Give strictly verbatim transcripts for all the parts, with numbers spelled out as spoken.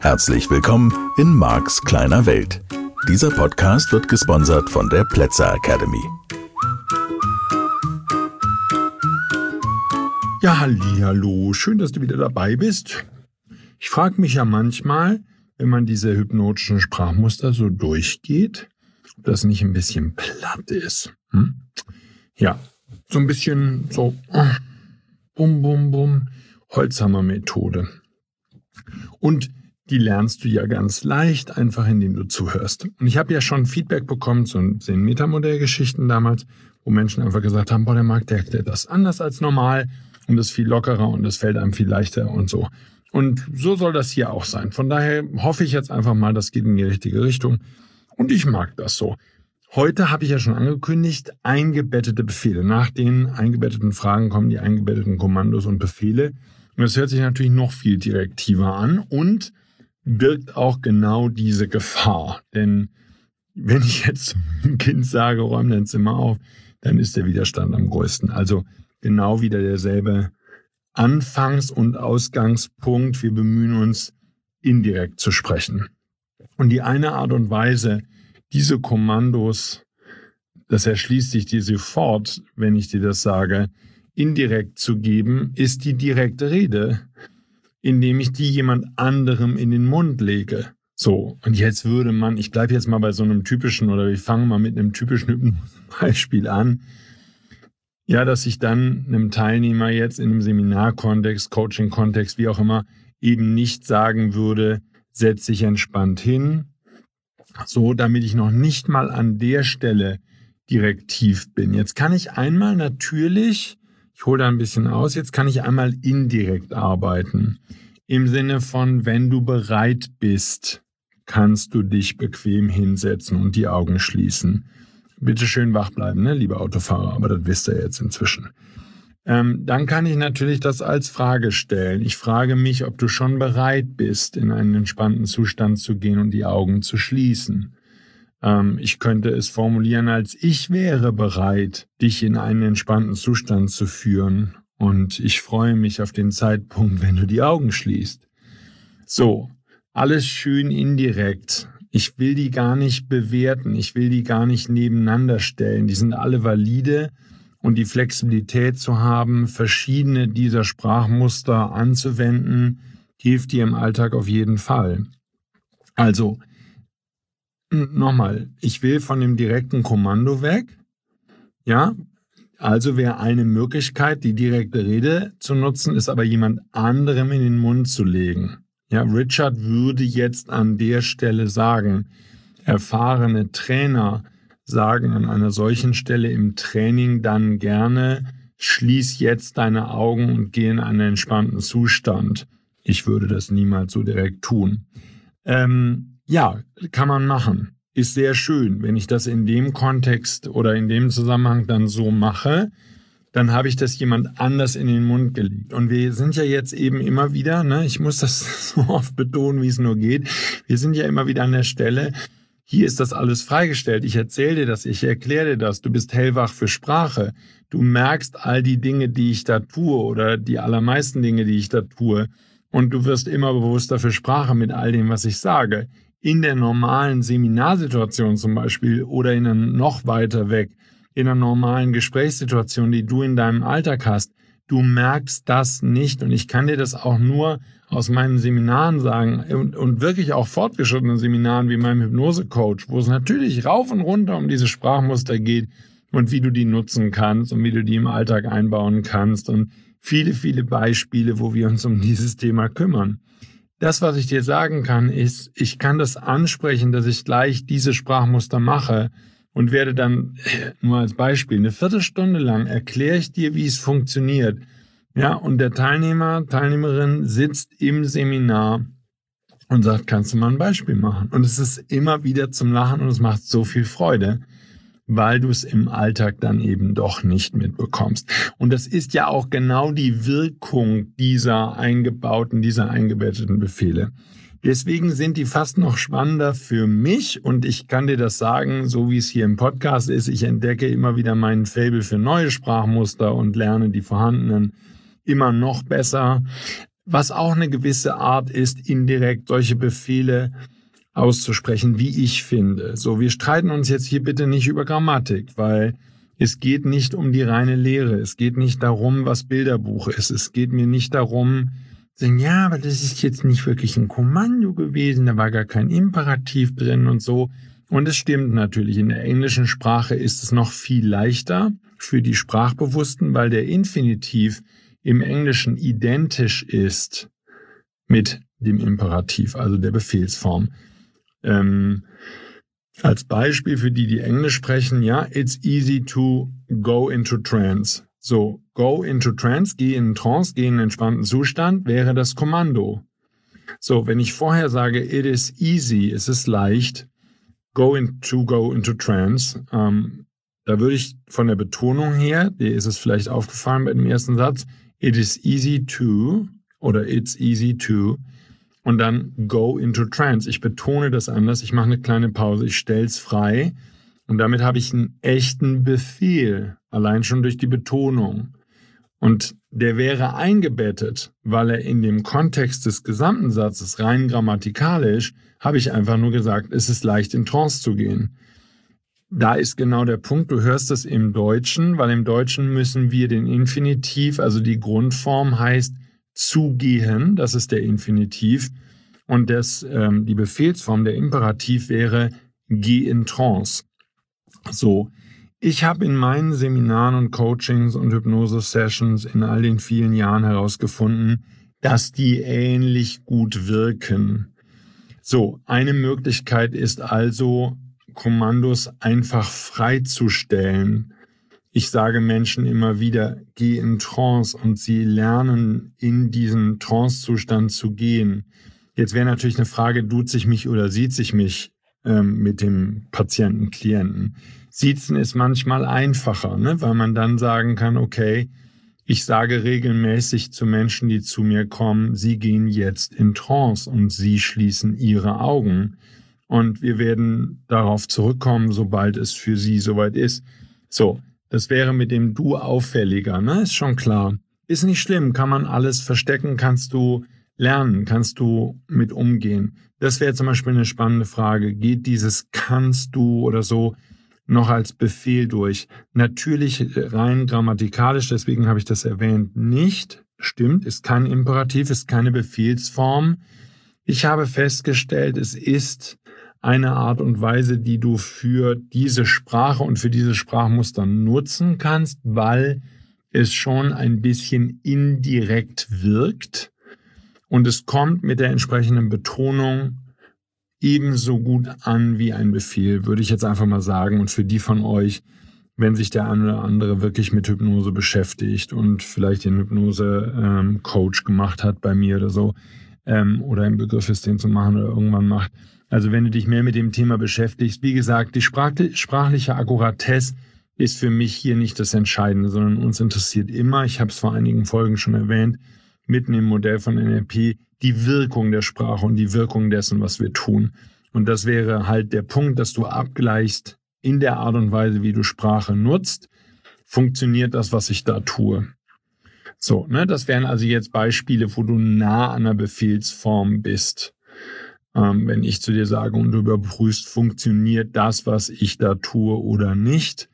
Herzlich willkommen in Marks kleiner Welt. Dieser Podcast wird gesponsert von der Plätzer Academy. Ja, hallihallo, schön, dass du wieder dabei bist. Ich frage mich ja manchmal, wenn man diese hypnotischen Sprachmuster so durchgeht, ob das nicht ein bisschen platt ist. Hm? Ja, so ein bisschen so bum, bum, bum, Holzhammer-Methode. Und die lernst du ja ganz leicht, einfach indem du zuhörst. Und ich habe ja schon Feedback bekommen zu den Metamodell-Geschichten damals, wo Menschen einfach gesagt haben, boah, der Marc, der erklärt das anders als normal und ist viel lockerer und es fällt einem viel leichter und so. Und so soll das hier auch sein. Von daher hoffe ich jetzt einfach mal, das geht in die richtige Richtung. Und ich mag das so. Heute habe ich ja schon angekündigt, eingebettete Befehle. Nach den eingebetteten Fragen kommen die eingebetteten Kommandos und Befehle. Und das hört sich natürlich noch viel direktiver an und birgt auch genau diese Gefahr. Denn wenn ich jetzt zum Kind sage, räum dein Zimmer auf, dann ist der Widerstand am größten. Also genau wieder derselbe Anfangs- und Ausgangspunkt. Wir bemühen uns, indirekt zu sprechen. Und die eine Art und Weise, diese Kommandos, das erschließt sich dir sofort, wenn ich dir das sage, indirekt zu geben, ist die direkte Rede, indem ich die jemand anderem in den Mund lege. So, und jetzt würde man, ich bleibe jetzt mal bei so einem typischen, oder ich fange mal mit einem typischen Hypnose-Beispiel an, ja, dass ich dann einem Teilnehmer jetzt in einem Seminarkontext, Coaching-Kontext, wie auch immer, eben nicht sagen würde, setz dich entspannt hin, so, damit ich noch nicht mal an der Stelle direktiv bin. Jetzt kann ich einmal natürlich, ich hole da ein bisschen aus, jetzt kann ich einmal indirekt arbeiten. Im Sinne von, wenn du bereit bist, kannst du dich bequem hinsetzen und die Augen schließen. Bitte schön wach bleiben, ne, liebe Autofahrer, aber das wisst ihr jetzt inzwischen. Ähm, dann kann ich natürlich das als Frage stellen. Ich frage mich, ob du schon bereit bist, in einen entspannten Zustand zu gehen und die Augen zu schließen. Ähm, ich könnte es formulieren als, ich wäre bereit, dich in einen entspannten Zustand zu führen und ich freue mich auf den Zeitpunkt, wenn du die Augen schließt. So, alles schön indirekt. Ich will die gar nicht bewerten, ich will die gar nicht nebeneinander stellen. Die sind alle valide und die Flexibilität zu haben, verschiedene dieser Sprachmuster anzuwenden, hilft dir im Alltag auf jeden Fall. Also, nochmal, ich will von dem direkten Kommando weg. Ja, also wäre eine Möglichkeit, die direkte Rede zu nutzen, ist aber jemand anderem in den Mund zu legen. Ja, Richard würde jetzt an der Stelle sagen, erfahrene Trainer sagen an einer solchen Stelle im Training dann gerne, schließ jetzt deine Augen und geh in einen entspannten Zustand. Ich würde das niemals so direkt tun. Ähm, ja, kann man machen. Ist sehr schön. Wenn ich das in dem Kontext oder in dem Zusammenhang dann so mache, dann habe ich das jemand anders in den Mund gelegt. Und wir sind ja jetzt eben immer wieder, ne, ich muss das so oft betonen, wie es nur geht, wir sind ja immer wieder an der Stelle, hier ist das alles freigestellt, ich erzähle dir das, ich erkläre dir das, du bist hellwach für Sprache, du merkst all die Dinge, die ich da tue oder die allermeisten Dinge, die ich da tue und du wirst immer bewusster für Sprache mit all dem, was ich sage. In der normalen Seminarsituation zum Beispiel oder in einem noch weiter weg, in einer normalen Gesprächssituation, die du in deinem Alltag hast, du merkst das nicht. Und ich kann dir das auch nur aus meinen Seminaren sagen und, und wirklich auch fortgeschrittenen Seminaren wie meinem Hypnose-Coach, wo es natürlich rauf und runter um diese Sprachmuster geht und wie du die nutzen kannst und wie du die im Alltag einbauen kannst und viele, viele Beispiele, wo wir uns um dieses Thema kümmern. Das, was ich dir sagen kann, ist, ich kann das ansprechen, dass ich gleich diese Sprachmuster mache und werde dann, nur als Beispiel, eine Viertelstunde lang erkläre ich dir, wie es funktioniert. Ja, und der Teilnehmer, Teilnehmerin sitzt im Seminar und sagt, kannst du mal ein Beispiel machen? Und es ist immer wieder zum Lachen und es macht so viel Freude, weil du es im Alltag dann eben doch nicht mitbekommst. Und das ist ja auch genau die Wirkung dieser eingebauten, dieser eingebetteten Befehle. Deswegen sind die fast noch spannender für mich und ich kann dir das sagen, so wie es hier im Podcast ist, ich entdecke immer wieder meinen Faible für neue Sprachmuster und lerne die vorhandenen immer noch besser. was auch eine gewisse Art ist, indirekt solche Befehle auszusprechen, wie ich finde. So, wir streiten uns jetzt hier bitte nicht über Grammatik, weil es geht nicht um die reine Lehre. Es geht nicht darum, was Bilderbuch ist. Es geht mir nicht darum, sagen, ja, aber das ist jetzt nicht wirklich ein Kommando gewesen, da war gar kein Imperativ drin und so. Und es stimmt natürlich, in der englischen Sprache ist es noch viel leichter für die Sprachbewussten, weil der Infinitiv im Englischen identisch ist mit dem Imperativ, also der Befehlsform. Ähm, als Beispiel für die, die Englisch sprechen, ja, it's easy to go into trance. So, go into trance, geh in Trance, geh in einen entspannten Zustand, wäre das Kommando. So, wenn ich vorher sage, it is easy, es ist leicht, go in, to go into trance, ähm, da würde ich von der Betonung her, dir ist es vielleicht aufgefallen bei dem ersten Satz, it is easy to oder it's easy to und dann go into trance. Ich betone das anders, ich mache eine kleine Pause, ich stelle es frei und damit habe ich einen echten Befehl, allein schon durch die Betonung. Und der wäre eingebettet, weil er in dem Kontext des gesamten Satzes rein grammatikalisch, habe ich einfach nur gesagt, es ist leicht in Trance zu gehen. Da ist genau der Punkt, du hörst es im Deutschen, weil im Deutschen müssen wir den Infinitiv, also die Grundform heißt zugehen, das ist der Infinitiv. Und das, ähm, die Befehlsform, der Imperativ wäre geh in Trance. So, ich habe in meinen Seminaren und Coachings und Hypnose-Sessions in all den vielen Jahren herausgefunden, dass die ähnlich gut wirken. So, eine Möglichkeit ist also, Kommandos einfach freizustellen. Ich sage Menschen immer wieder, geh in Trance und sie lernen, in diesen Trance-Zustand zu gehen. Jetzt wäre natürlich eine Frage, duzt sich mich oder sieht sich mich ähm, mit dem Patienten, Klienten. Siezen ist manchmal einfacher, ne? Weil man dann sagen kann, okay, ich sage regelmäßig zu Menschen, die zu mir kommen, sie gehen jetzt in Trance und sie schließen ihre Augen. Und wir werden darauf zurückkommen, sobald es für sie soweit ist. So, das wäre mit dem Du auffälliger, ne? Ist schon klar. Ist nicht schlimm, kann man alles verstecken, kannst du lernen, kannst du mit umgehen. Das wäre zum Beispiel eine spannende Frage. Geht dieses kannst du oder so noch als Befehl durch? Natürlich rein grammatikalisch, deswegen habe ich das erwähnt, nicht. Stimmt, ist kein Imperativ, ist keine Befehlsform. Ich habe festgestellt, es ist eine Art und Weise, die du für diese Sprache und für diese Sprachmuster nutzen kannst, weil es schon ein bisschen indirekt wirkt und es kommt mit der entsprechenden Betonung ebenso gut an wie ein Befehl, würde ich jetzt einfach mal sagen. Und für die von euch, wenn sich der eine oder andere wirklich mit Hypnose beschäftigt und vielleicht den Hypnose-Coach ähm, gemacht hat bei mir oder so, ähm, oder im Begriff ist, den zu machen oder irgendwann macht. Also wenn du dich mehr mit dem Thema beschäftigst, wie gesagt, die sprachliche Akkuratesse ist für mich hier nicht das Entscheidende, sondern uns interessiert immer, ich habe es vor einigen Folgen schon erwähnt, mitten im Modell von N L P, die Wirkung der Sprache und die Wirkung dessen, was wir tun. Und das wäre halt der Punkt, dass du abgleichst in der Art und Weise, wie du Sprache nutzt, funktioniert das, was ich da tue. So, ne, das wären also jetzt Beispiele, wo du nah an der Befehlsform bist. Ähm, wenn ich zu dir sage und du überprüfst, funktioniert das, was ich da tue oder nicht.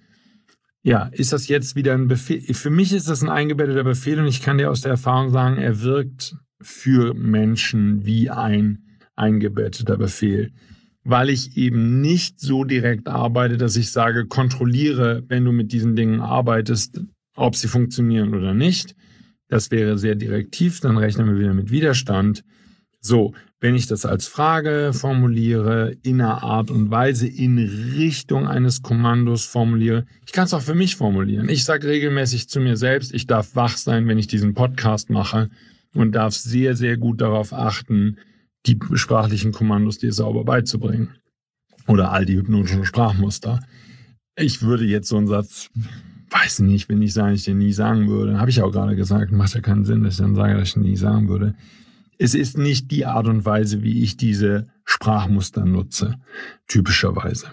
Ja, ist das jetzt wieder ein Befehl? Für mich ist das ein eingebetteter Befehl und ich kann dir aus der Erfahrung sagen, er wirkt für Menschen wie ein eingebetteter Befehl, weil ich eben nicht so direkt arbeite, dass ich sage, kontrolliere, wenn du mit diesen Dingen arbeitest, ob sie funktionieren oder nicht. Das wäre sehr direktiv, dann rechnen wir wieder mit Widerstand. So, wenn ich das als Frage formuliere, in einer Art und Weise in Richtung eines Kommandos formuliere, ich kann es auch für mich formulieren. Ich sage regelmäßig zu mir selbst, ich darf wach sein, wenn ich diesen Podcast mache und darf sehr, sehr gut darauf achten, die sprachlichen Kommandos dir sauber beizubringen. Oder all die hypnotischen Sprachmuster. Ich würde jetzt so einen Satz, weiß nicht, wenn ich sagen, ich den nie sagen würde, habe ich auch gerade gesagt, macht ja keinen Sinn, dass ich dann sage, dass ich den nie sagen würde. Es ist nicht die Art und Weise, wie ich diese Sprachmuster nutze, typischerweise.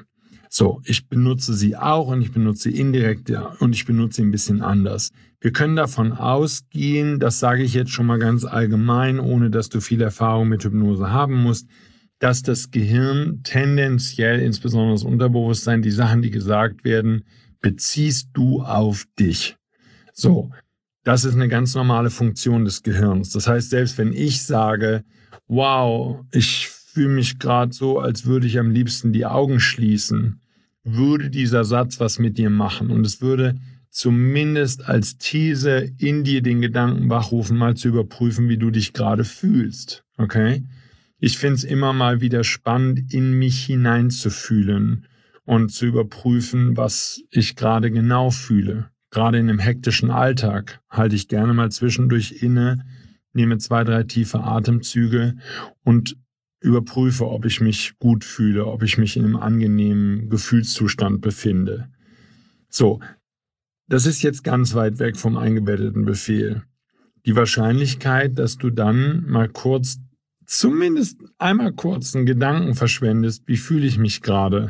So, ich benutze sie auch und ich benutze sie indirekt und ich benutze sie ein bisschen anders. Wir können davon ausgehen, das sage ich jetzt schon mal ganz allgemein, ohne dass du viel Erfahrung mit Hypnose haben musst, dass das Gehirn tendenziell, insbesondere das Unterbewusstsein, die Sachen, die gesagt werden, beziehst du auf dich. So, das ist eine ganz normale Funktion des Gehirns. Das heißt, selbst wenn ich sage, wow, ich fühle mich gerade so, als würde ich am liebsten die Augen schließen, würde dieser Satz was mit dir machen. Und es würde zumindest als These in dir den Gedanken wachrufen, mal zu überprüfen, wie du dich gerade fühlst. Okay? Ich finde es immer mal wieder spannend, in mich hineinzufühlen und zu überprüfen, was ich gerade genau fühle. Gerade in einem hektischen Alltag halte ich gerne mal zwischendurch inne, nehme zwei, drei tiefe Atemzüge und überprüfe, ob ich mich gut fühle, ob ich mich in einem angenehmen Gefühlszustand befinde. So, das ist jetzt ganz weit weg vom eingebetteten Befehl. Die Wahrscheinlichkeit, dass du dann mal kurz, zumindest einmal kurz einen Gedanken verschwendest, wie fühle ich mich gerade?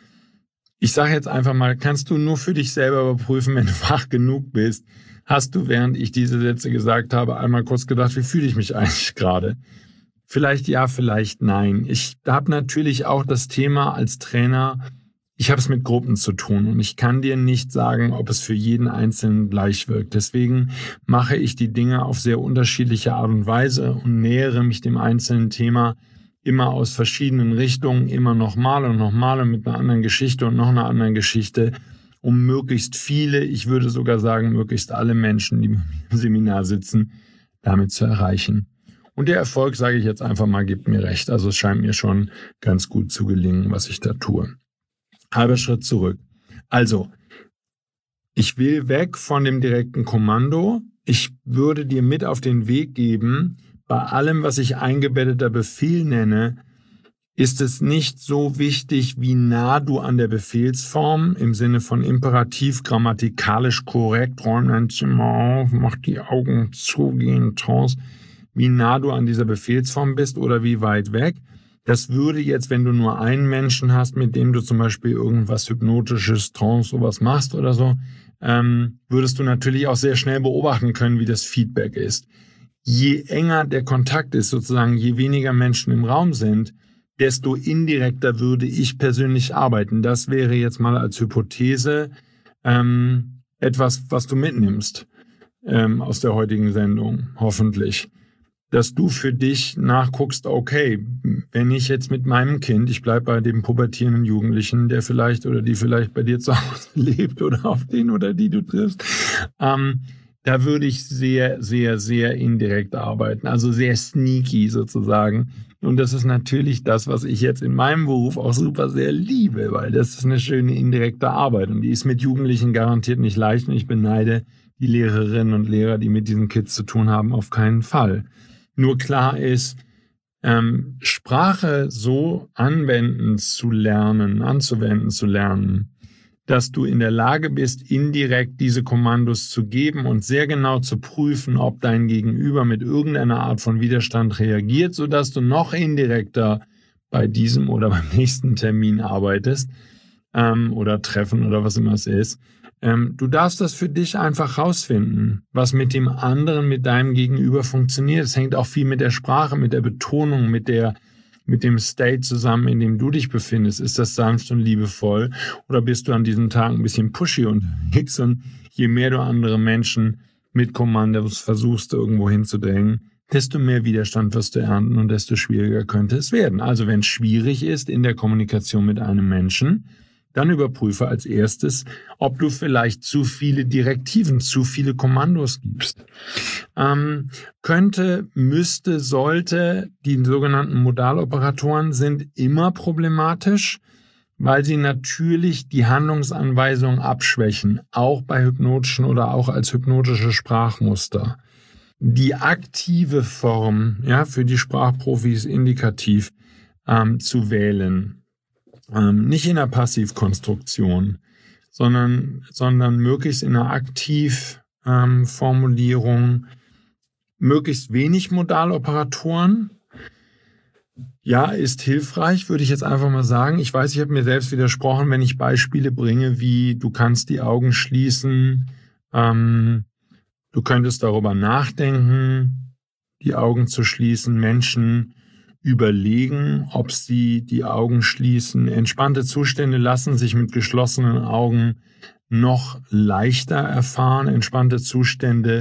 Ich sage jetzt einfach mal, kannst du nur für dich selber überprüfen, wenn du wach genug bist, hast du, während ich diese Sätze gesagt habe, einmal kurz gedacht, wie fühle ich mich eigentlich gerade? Vielleicht ja, vielleicht nein. Ich habe natürlich auch das Thema als Trainer, ich habe es mit Gruppen zu tun und ich kann dir nicht sagen, ob es für jeden Einzelnen gleich wirkt. Deswegen mache ich die Dinge auf sehr unterschiedliche Art und Weise und nähere mich dem einzelnen Thema immer aus verschiedenen Richtungen, immer nochmal und nochmal und mit einer anderen Geschichte und noch einer anderen Geschichte, um möglichst viele, ich würde sogar sagen, möglichst alle Menschen, die im Seminar sitzen, damit zu erreichen. Und der Erfolg, sage ich jetzt einfach mal, gibt mir recht. Also es scheint mir schon ganz gut zu gelingen, was ich da tue. Halber Schritt zurück. Also, ich will weg von dem direkten Kommando. Ich würde dir mit auf den Weg geben, bei allem, was ich eingebetteter Befehl nenne, ist es nicht so wichtig, wie nah du an der Befehlsform im Sinne von imperativ, grammatikalisch korrekt, räum dein Zimmer auf, mach die Augen zu, geh in Trance, wie nah du an dieser Befehlsform bist oder wie weit weg. Das würde jetzt, wenn du nur einen Menschen hast, mit dem du zum Beispiel irgendwas Hypnotisches, Trance, sowas machst oder so, ähm, würdest du natürlich auch sehr schnell beobachten können, wie das Feedback ist. Je enger der Kontakt ist, sozusagen, je weniger Menschen im Raum sind, desto indirekter würde ich persönlich arbeiten. Das wäre jetzt mal als Hypothese ähm, etwas, was du mitnimmst ähm, aus der heutigen Sendung, hoffentlich. Dass du für dich nachguckst, okay, wenn ich jetzt mit meinem Kind, ich bleibe bei dem pubertierenden Jugendlichen, der vielleicht oder die vielleicht bei dir zu Hause lebt oder auf den oder die du triffst, ähm, da würde ich sehr, sehr, sehr indirekt arbeiten, also sehr sneaky sozusagen. Und das ist natürlich das, was ich jetzt in meinem Beruf auch super sehr liebe, weil das ist eine schöne indirekte Arbeit und die ist mit Jugendlichen garantiert nicht leicht und ich beneide die Lehrerinnen und Lehrer, die mit diesen Kids zu tun haben, auf keinen Fall. Nur klar ist, ähm, Sprache so anwenden zu lernen, anzuwenden zu lernen, dass du in der Lage bist, indirekt diese Kommandos zu geben und sehr genau zu prüfen, ob dein Gegenüber mit irgendeiner Art von Widerstand reagiert, sodass du noch indirekter bei diesem oder beim nächsten Termin arbeitest ähm, oder Treffen oder was immer es ist. Ähm, du darfst das für dich einfach rausfinden, was mit dem anderen, mit deinem Gegenüber funktioniert. Es hängt auch viel mit der Sprache, mit der Betonung, mit der, mit dem State zusammen, in dem du dich befindest. Ist das sanft und liebevoll oder bist du an diesem Tag ein bisschen pushy unterwegs? Und je mehr du andere Menschen mit Kommandos versuchst, irgendwo hinzudrängen, desto mehr Widerstand wirst du ernten und desto schwieriger könnte es werden. Also wenn es schwierig ist in der Kommunikation mit einem Menschen, dann überprüfe als erstes, ob du vielleicht zu viele Direktiven, zu viele Kommandos gibst. Ähm, könnte, müsste, sollte, die sogenannten Modaloperatoren sind immer problematisch, weil sie natürlich die Handlungsanweisung abschwächen, auch bei hypnotischen oder auch als hypnotische Sprachmuster. Die aktive Form, ja, für die Sprachprofis indikativ ähm, zu wählen. Ähm, nicht in der Passivkonstruktion, sondern, sondern möglichst in einer Aktivformulierung, ähm, möglichst wenig Modaloperatoren, Ja, ist hilfreich, würde ich jetzt einfach mal sagen. Ich weiß, ich habe mir selbst widersprochen, wenn ich Beispiele bringe, wie du kannst die Augen schließen, ähm, du könntest darüber nachdenken, die Augen zu schließen. Menschen überlegen, ob sie die Augen schließen. Entspannte Zustände lassen sich mit geschlossenen Augen noch leichter erfahren. Entspannte Zustände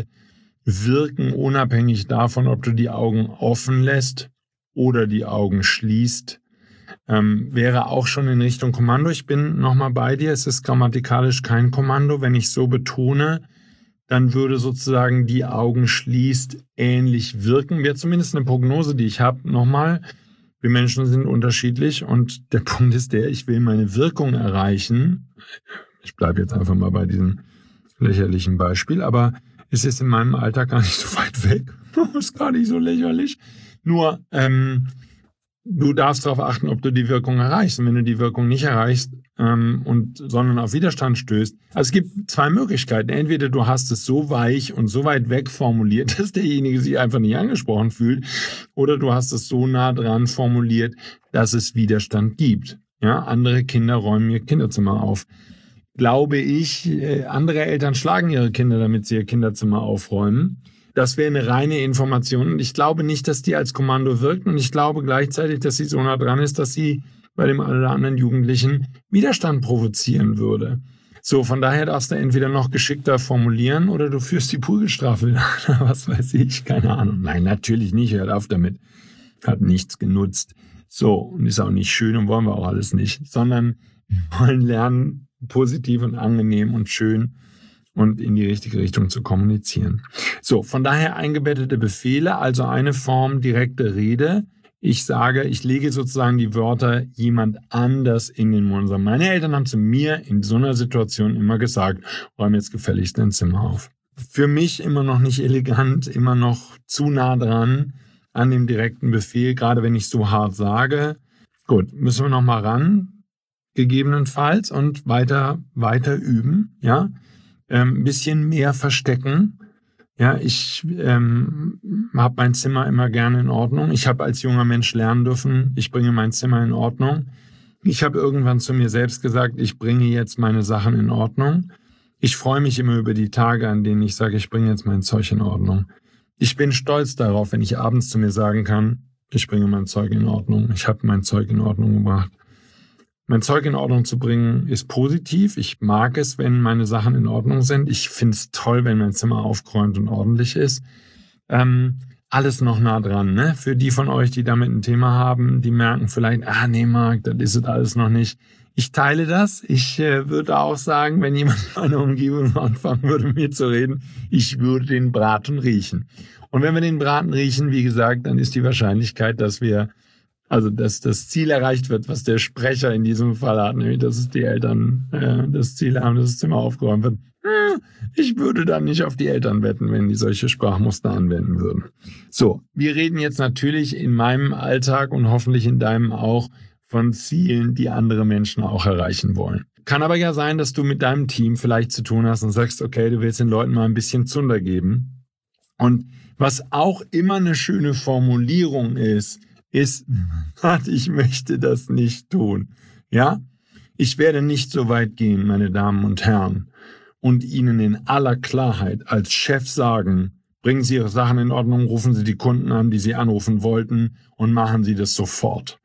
wirken unabhängig davon, ob du die Augen offen lässt oder die Augen schließt. Ähm, wäre auch schon in Richtung Kommando. Ich bin nochmal bei dir. Es ist grammatikalisch kein Kommando. Wenn ich so betone, dann würde sozusagen die Augen schließt ähnlich wirken. Wäre zumindest eine Prognose, die ich habe. Nochmal, wir Menschen sind unterschiedlich und der Punkt ist der, ich will meine Wirkung erreichen. Ich bleibe jetzt einfach mal bei diesem lächerlichen Beispiel, aber es ist in meinem Alltag gar nicht so weit weg. Ist gar nicht so lächerlich. Nur, ähm, du darfst darauf achten, ob du die Wirkung erreichst. Und wenn du die Wirkung nicht erreichst, ähm, und, sondern auf Widerstand stößt. Also es gibt zwei Möglichkeiten. Entweder du hast es so weich und so weit weg formuliert, dass derjenige sich einfach nicht angesprochen fühlt. Oder du hast es so nah dran formuliert, dass es Widerstand gibt. Ja, andere Kinder räumen ihr Kinderzimmer auf. Glaube ich, äh, andere Eltern schlagen ihre Kinder, damit sie ihr Kinderzimmer aufräumen. Das wäre eine reine Information und ich glaube nicht, dass die als Kommando wirkt und ich glaube gleichzeitig, dass sie so nah dran ist, dass sie bei dem einen oder anderen Jugendlichen Widerstand provozieren würde. So, von daher darfst du entweder noch geschickter formulieren oder du führst die Prügelstrafe wieder. Was weiß ich, keine Ahnung. Nein, natürlich nicht, hört auf damit. Hat nichts genutzt. So, und ist auch nicht schön und wollen wir auch alles nicht, sondern wir wollen lernen, positiv und angenehm und schön und in die richtige Richtung zu kommunizieren. So, von daher eingebettete Befehle, also eine Form direkte Rede. Ich sage, ich lege sozusagen die Wörter jemand anders in den Mund. Meine Eltern haben zu mir in so einer Situation immer gesagt, räum jetzt gefälligst dein Zimmer auf. Für mich immer noch nicht elegant, immer noch zu nah dran an dem direkten Befehl, gerade wenn ich so hart sage. Gut, müssen wir noch mal ran, gegebenenfalls, und weiter, weiter üben, ja. Ein ähm, bisschen mehr verstecken. Ja, ich ähm, habe mein Zimmer immer gerne in Ordnung. Ich habe als junger Mensch lernen dürfen, ich bringe mein Zimmer in Ordnung. Ich habe irgendwann zu mir selbst gesagt, ich bringe jetzt meine Sachen in Ordnung. Ich freue mich immer über die Tage, an denen ich sage, ich bringe jetzt mein Zeug in Ordnung. Ich bin stolz darauf, wenn ich abends zu mir sagen kann, ich bringe mein Zeug in Ordnung. Ich habe mein Zeug in Ordnung gebracht. Mein Zeug in Ordnung zu bringen ist positiv. Ich mag es, wenn meine Sachen in Ordnung sind. Ich finde es toll, wenn mein Zimmer aufgeräumt und ordentlich ist. Ähm, alles noch nah dran, ne? Für die von euch, die damit ein Thema haben, die merken vielleicht, ah nee, Marc, das ist es alles noch nicht. Ich teile das. Ich äh, würde auch sagen, wenn jemand in meiner Umgebung anfangen würde, mit mir zu reden, ich würde den Braten riechen. Und wenn wir den Braten riechen, wie gesagt, dann ist die Wahrscheinlichkeit, dass wir Also, dass das Ziel erreicht wird, was der Sprecher in diesem Fall hat, nämlich, dass es die Eltern äh, das Ziel haben, dass das Zimmer aufgeräumt wird. Ich würde dann nicht auf die Eltern wetten, wenn die solche Sprachmuster anwenden würden. So, wir reden jetzt natürlich in meinem Alltag und hoffentlich in deinem auch von Zielen, die andere Menschen auch erreichen wollen. Kann aber ja sein, dass du mit deinem Team vielleicht zu tun hast und sagst, okay, du willst den Leuten mal ein bisschen Zunder geben. Und was auch immer eine schöne Formulierung ist, ist, ich möchte das nicht tun. Ja? Ich werde nicht so weit gehen, meine Damen und Herren, und Ihnen in aller Klarheit als Chef sagen, bringen Sie Ihre Sachen in Ordnung, rufen Sie die Kunden an, die Sie anrufen wollten, und machen Sie das sofort.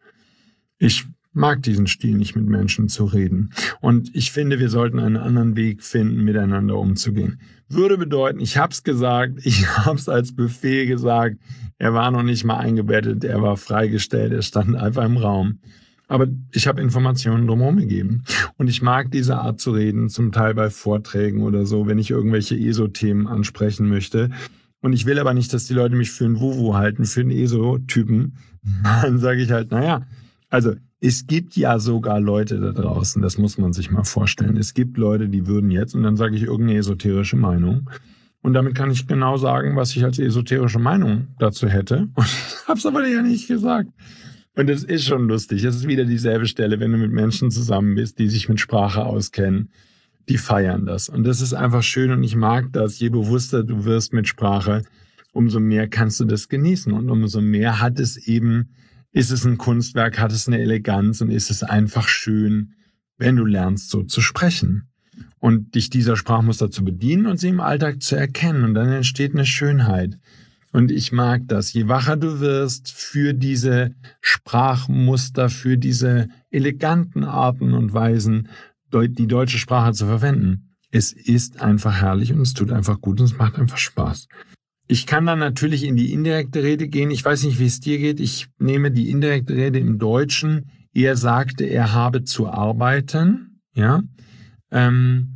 Ich mag diesen Stil nicht, mit Menschen zu reden. Und ich finde, wir sollten einen anderen Weg finden, miteinander umzugehen. Würde bedeuten, ich habe es gesagt, ich habe es als Befehl gesagt, er war noch nicht mal eingebettet, er war freigestellt, er stand einfach im Raum. Aber ich habe Informationen drumherum gegeben. Und ich mag diese Art zu reden, zum Teil bei Vorträgen oder so, wenn ich irgendwelche E S O-Themen ansprechen möchte. Und ich will aber nicht, dass die Leute mich für einen Wuhu halten, für einen E S O-Typen. Dann sage ich halt, naja, also es gibt ja sogar Leute da draußen, das muss man sich mal vorstellen. Es gibt Leute, die würden jetzt, und dann sage ich irgendeine esoterische Meinung. Und damit kann ich genau sagen, was ich als esoterische Meinung dazu hätte. Und habe es aber ja nicht gesagt. Und es ist schon lustig. Es ist wieder dieselbe Stelle, wenn du mit Menschen zusammen bist, die sich mit Sprache auskennen. Die feiern das. Und das ist einfach schön und ich mag das. Je bewusster du wirst mit Sprache, umso mehr kannst du das genießen. Und umso mehr hat es eben ist es ein Kunstwerk, hat es eine Eleganz und ist es einfach schön, wenn du lernst, so zu sprechen und dich dieser Sprachmuster zu bedienen und sie im Alltag zu erkennen. Und dann entsteht eine Schönheit. Und ich mag das. Je wacher du wirst für diese Sprachmuster, für diese eleganten Arten und Weisen, die deutsche Sprache zu verwenden, es ist einfach herrlich und es tut einfach gut und es macht einfach Spaß. Ich kann dann natürlich in die indirekte Rede gehen. Ich weiß nicht, wie es dir geht. Ich nehme die indirekte Rede im Deutschen. Er sagte, er habe zu arbeiten. Ja. Ähm,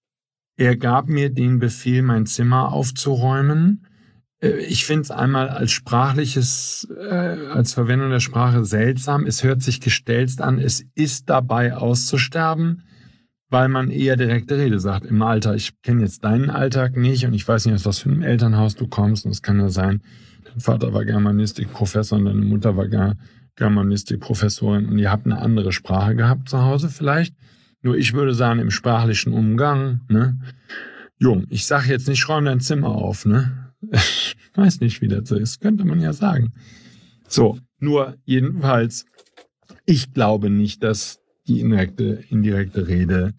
er gab mir den Befehl, mein Zimmer aufzuräumen. Äh, ich finde es einmal als sprachliches, äh, als Verwendung der Sprache seltsam. Es hört sich gestelzt an. Es ist dabei auszusterben, weil man eher direkte Rede sagt im Alter. Ich kenne jetzt deinen Alltag nicht und ich weiß nicht, aus was für einem Elternhaus du kommst. Und es kann ja sein, dein Vater war Germanistikprofessor und deine Mutter war Ger- Germanistikprofessorin und ihr habt eine andere Sprache gehabt zu Hause vielleicht. Nur ich würde sagen, im sprachlichen Umgang, ne? Jung, ich sage jetzt nicht, räum dein Zimmer auf, ne? Ich weiß nicht, wie das so ist. Könnte man ja sagen. So, nur jedenfalls, ich glaube nicht, dass die indirekte, indirekte Rede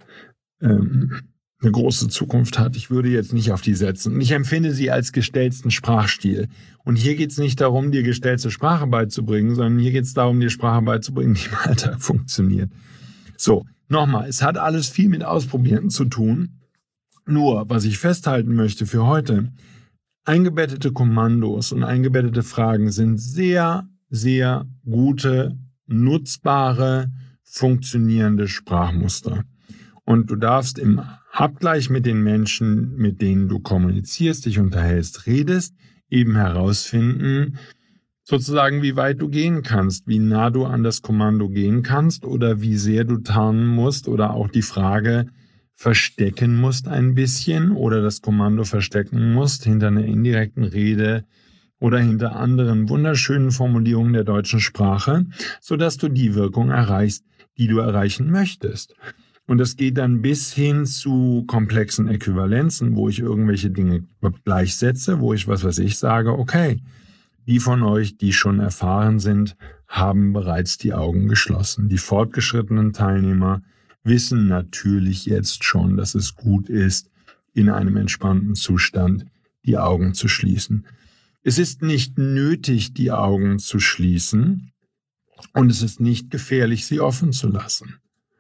ähm, eine große Zukunft hat. Ich würde jetzt nicht auf die setzen. Und ich empfinde sie als gestellten Sprachstil. Und hier geht es nicht darum, dir gestellte Sprache beizubringen, sondern hier geht es darum, dir Sprache beizubringen, die im Alltag funktioniert. So, nochmal, es hat alles viel mit Ausprobieren zu tun. Nur, was ich festhalten möchte für heute, eingebettete Kommandos und eingebettete Fragen sind sehr, sehr gute, nutzbare, funktionierende Sprachmuster. Und du darfst im Abgleich mit den Menschen, mit denen du kommunizierst, dich unterhältst, redest, eben herausfinden, sozusagen, wie weit du gehen kannst, wie nah du an das Kommando gehen kannst oder wie sehr du tarnen musst oder auch die Frage verstecken musst ein bisschen oder das Kommando verstecken musst hinter einer indirekten Rede oder hinter anderen wunderschönen Formulierungen der deutschen Sprache, sodass du die Wirkung erreichst, die du erreichen möchtest. Und das geht dann bis hin zu komplexen Äquivalenzen, wo ich irgendwelche Dinge gleichsetze, wo ich, was weiß ich, sage, okay, die von euch, die schon erfahren sind, haben bereits die Augen geschlossen. Die fortgeschrittenen Teilnehmer wissen natürlich jetzt schon, dass es gut ist, in einem entspannten Zustand die Augen zu schließen. Es ist nicht nötig, die Augen zu schließen und es ist nicht gefährlich, sie offen zu lassen.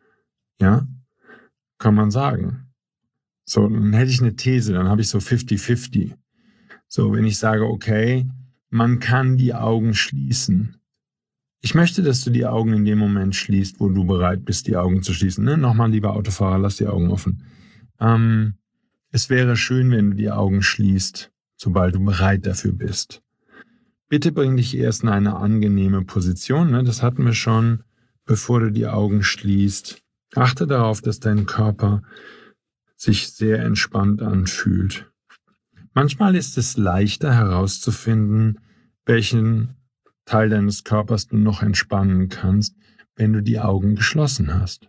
Ja, kann man sagen. So, dann hätte ich eine These, dann habe ich so fifty fifty. So, wenn ich sage, okay, man kann die Augen schließen. Ich möchte, dass du die Augen in dem Moment schließt, wo du bereit bist, die Augen zu schließen. Ne? Nochmal, lieber Autofahrer, lass die Augen offen. Ähm, es wäre schön, wenn du die Augen schließt, sobald du bereit dafür bist. Bitte bring dich erst in eine angenehme Position. Ne? Das hatten wir schon, bevor du die Augen schließt. Achte darauf, dass dein Körper sich sehr entspannt anfühlt. Manchmal ist es leichter herauszufinden, welchen Teil deines Körpers du noch entspannen kannst, wenn du die Augen geschlossen hast.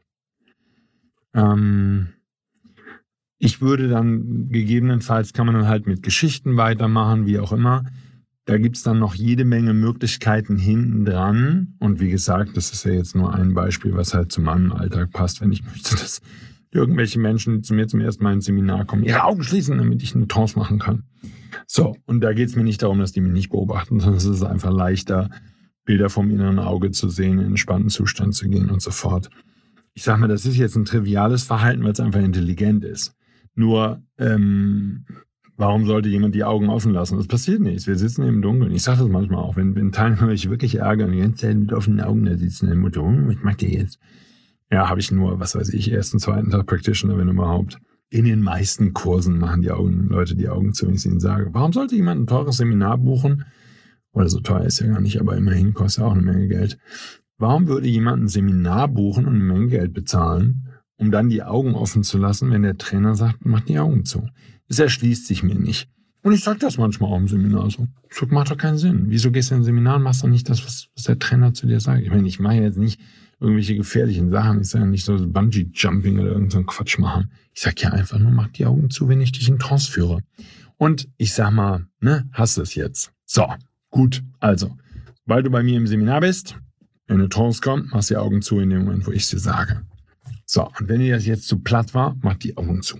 Ähm, ich würde dann gegebenenfalls, kann man dann halt mit Geschichten weitermachen, wie auch immer. Da gibt es dann noch jede Menge Möglichkeiten hinten dran. Und wie gesagt, das ist ja jetzt nur ein Beispiel, was halt zu meinem Alltag passt, wenn ich möchte, dass irgendwelche Menschen, die zu mir zum ersten Mal ins Seminar kommen, ihre Augen schließen, damit ich eine Trance machen kann. So, und da geht es mir nicht darum, dass die mich nicht beobachten, sondern es ist einfach leichter, Bilder vom inneren Auge zu sehen, in einen entspannten Zustand zu gehen und so fort. Ich sage mal, das ist jetzt ein triviales Verhalten, weil es einfach intelligent ist. Nur, ähm, warum sollte jemand die Augen offen lassen? Das passiert nicht. Wir sitzen im Dunkeln. Ich sage das manchmal auch, wenn, wenn Teilnehmer mich wirklich ärgern, die ganze Zeit mit offenen Augen da sitzen, in der Mutter, oh, was macht ihr jetzt? Ja, habe ich nur, was weiß ich, ersten, zweiten Tag Practitioner, wenn überhaupt. In den meisten Kursen machen die Augen, Leute die Augen zu, wenn ich ihnen sage. Warum sollte jemand ein teures Seminar buchen? Oder so teuer ist ja gar nicht, aber immerhin kostet ja auch eine Menge Geld. Warum würde jemand ein Seminar buchen und eine Menge Geld bezahlen, um dann die Augen offen zu lassen, wenn der Trainer sagt, mach die Augen zu? Das erschließt sich mir nicht. Und ich sage das manchmal auch im Seminar so. Das macht doch keinen Sinn. Wieso gehst du in ein Seminar und machst doch nicht das, was, was der Trainer zu dir sagt? Ich meine, ich mache jetzt nicht irgendwelche gefährlichen Sachen. Ich sage nicht so Bungee-Jumping oder irgend so einen Quatsch machen. Ich sage ja einfach nur, mach die Augen zu, wenn ich dich in Trance führe. Und ich sag mal, ne, hast es jetzt. So, gut, also, weil du bei mir im Seminar bist, wenn eine Trance kommt, machst die Augen zu in dem Moment, wo ich sie sage. So, und wenn dir das jetzt zu platt war, mach die Augen zu.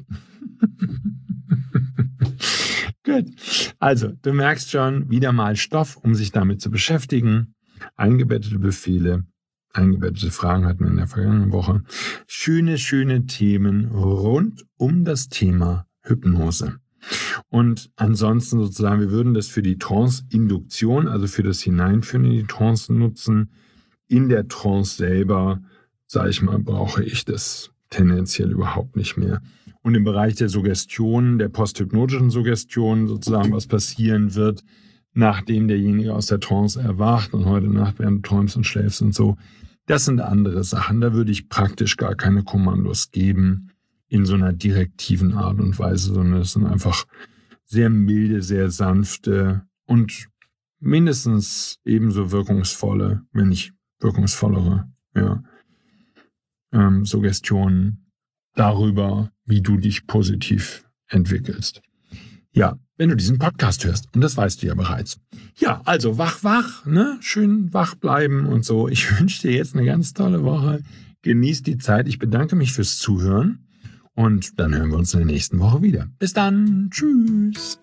Gut. Also, du merkst schon, wieder mal Stoff, um sich damit zu beschäftigen. Eingebettete Befehle, eingebettete Fragen hatten wir in der vergangenen Woche. Schöne, schöne Themen rund um das Thema Hypnose. Und ansonsten sozusagen, wir würden das für die Trance-Induktion, also für das Hineinführen in die Trance nutzen. In der Trance selber, sage ich mal, brauche ich das tendenziell überhaupt nicht mehr. Und im Bereich der Suggestion, der posthypnotischen Suggestion, sozusagen, was passieren wird, nachdem derjenige aus der Trance erwacht und heute Nacht, während du träumst und schläfst und so, das sind andere Sachen. Da würde ich praktisch gar keine Kommandos geben in so einer direktiven Art und Weise, sondern es sind einfach sehr milde, sehr sanfte und mindestens ebenso wirkungsvolle, wenn nicht wirkungsvollere, ja, ähm, Suggestionen darüber, wie du dich positiv entwickelst. Ja, wenn du diesen Podcast hörst, und das weißt du ja bereits. Ja, also wach, wach, ne? Schön wach bleiben und so. Ich wünsche dir jetzt eine ganz tolle Woche. Genieß die Zeit. Ich bedanke mich fürs Zuhören. Und dann hören wir uns in der nächsten Woche wieder. Bis dann. Tschüss.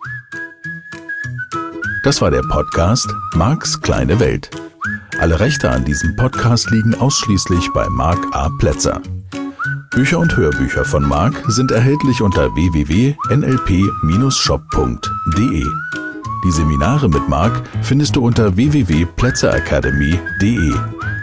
Das war der Podcast Marks kleine Welt. Alle Rechte an diesem Podcast liegen ausschließlich bei Mark A. Plätzer. Bücher und Hörbücher von Mark sind erhältlich unter w w w punkt n l p dash shop punkt d e. Die Seminare mit Mark findest du unter w w w punkt plätzer academy punkt d e.